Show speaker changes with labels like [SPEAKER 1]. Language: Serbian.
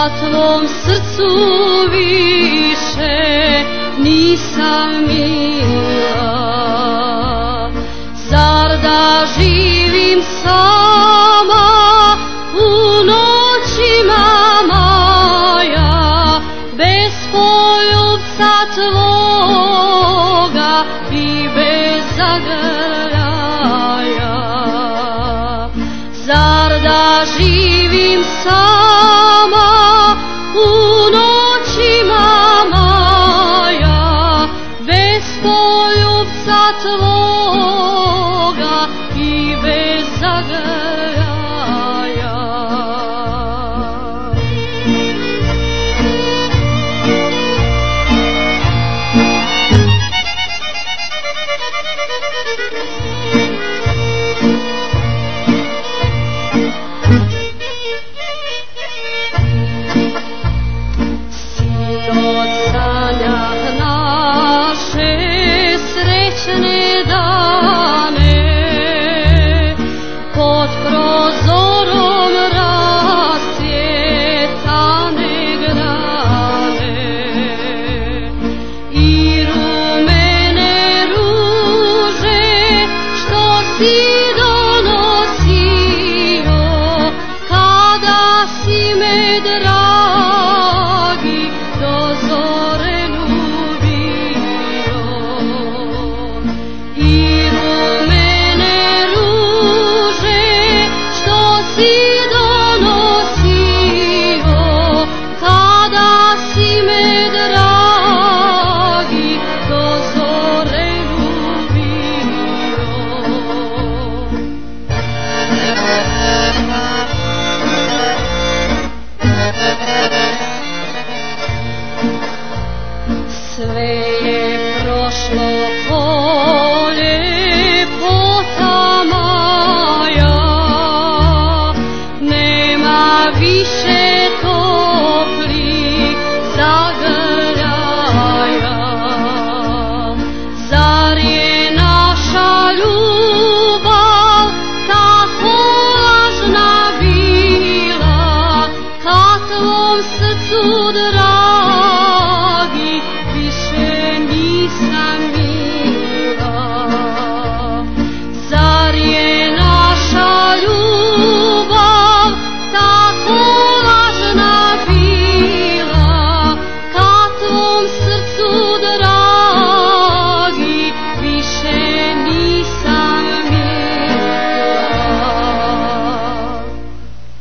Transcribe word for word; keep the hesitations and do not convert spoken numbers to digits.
[SPEAKER 1] tvom srcu više nisam mila. Zar da živim sama u noćima moja, bez poljubca tvoga i bez zagrljaja? Zar da živim sama u noćima moja, bez poljubca tvoga i bez zagrljaja? Sinoć sanjah naše srećne dane, pod prozorom rascvjetane grane i rumene ruže što si donosio kada si me dragi do zore ljubio. I rumene ruže što si donosio kada si me dragi do zore ljubio. Sve je prošlo ko ljepota moja, nema više